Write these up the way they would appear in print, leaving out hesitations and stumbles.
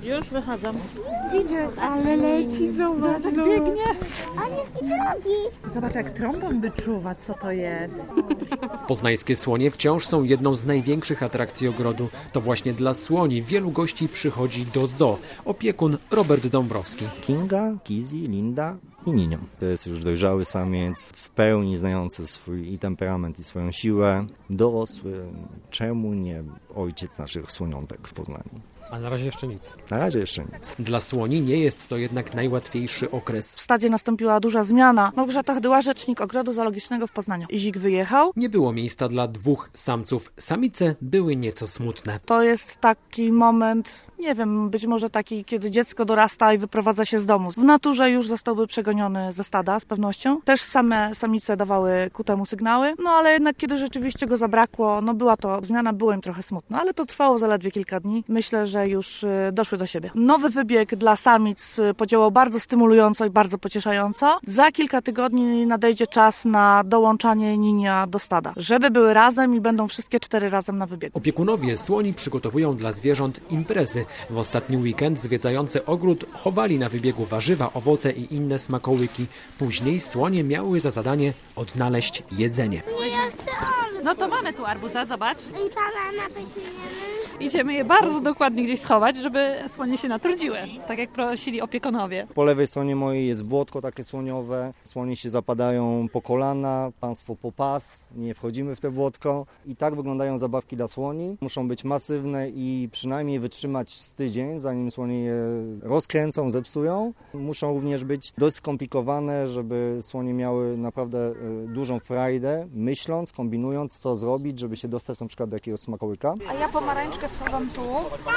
Już wychodzą. Idzie, ale leci, zobacz. Tak biegnie. On jest i drogi. Zobacz, jak trąbą wyczuwa, co to jest. Poznańskie słonie wciąż są jedną z największych atrakcji ogrodu. To właśnie dla słoni wielu gości przychodzi do zoo. Opiekun Robert Dąbrowski. Kinga, Kizi, Linda i Ninio. To jest już dojrzały samiec, w pełni znający swój i temperament, i swoją siłę. Dorosły, czemu nie ojciec naszych słoniątek w Poznaniu. A na razie jeszcze nic. Na razie jeszcze nic. Dla słoni nie jest to jednak najłatwiejszy okres. W stadzie nastąpiła duża zmiana. Małgorzata Chydyła, rzecznik Ogrodu Zoologicznego w Poznaniu. Izik wyjechał. Nie było miejsca dla dwóch samców. Samice były nieco smutne. To jest taki moment, nie wiem, być może taki, kiedy dziecko dorasta i wyprowadza się z domu. W naturze już zostałby przegoniony ze stada z pewnością. Też same samice dawały ku temu sygnały. No ale jednak kiedy rzeczywiście go zabrakło, no była to zmiana, było im trochę smutno. Ale to trwało zaledwie kilka dni. Myślę, że już doszły do siebie. Nowy wybieg dla samic podziałał bardzo stymulująco i bardzo pocieszająco. Za kilka tygodni nadejdzie czas na dołączanie Ninia do stada. Żeby były razem i będą wszystkie 4 razem na wybiegu. Opiekunowie słoni przygotowują dla zwierząt imprezy. W ostatni weekend zwiedzający ogród chowali na wybiegu warzywa, owoce i inne smakołyki. Później słonie miały za zadanie odnaleźć jedzenie. Ja chcę on. No to mamy tu arbuza, zobacz. I banana weźmiemy. Idziemy je bardzo dokładnie gdzieś schować, żeby słonie się natrudziły, tak jak prosili opiekunowie. Po lewej stronie mojej jest błotko takie słoniowe. Słonie się zapadają po kolana, państwo po pas. Nie wchodzimy w te błotko. I tak wyglądają zabawki dla słoni. Muszą być masywne i przynajmniej wytrzymać z tydzień, zanim słonie je rozkręcą, zepsują. Muszą również być dość skomplikowane, żeby słonie miały naprawdę dużą frajdę, myśląc, kombinując, co zrobić, żeby się dostać na przykład do jakiegoś smakołyka. A ja pomarańczkę schowam tu.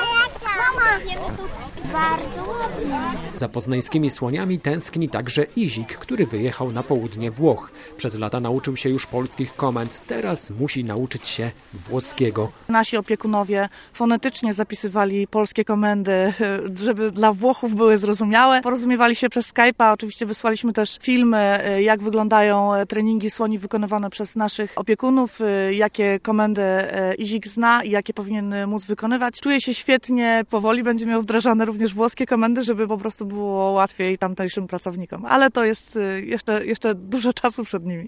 Mama, bardzo ładnie. Za poznańskimi słoniami tęskni także Izik, który wyjechał na południe Włoch. Przez lata nauczył się już polskich komend, teraz musi nauczyć się włoskiego. Nasi opiekunowie fonetycznie zapisywali polskie komendy, żeby dla Włochów były zrozumiałe. Porozumiewali się przez Skype'a, oczywiście wysłaliśmy też filmy, jak wyglądają treningi słoni wykonywane przez naszych opiekunów, jakie komendy Izik zna i jakie powinien móc wykonywać. Czuje się świetnie, powoli będzie miał wdrażane również włoskie komendy, żeby po prostu było łatwiej tamtejszym pracownikom. Ale to jest jeszcze dużo czasu przed nimi.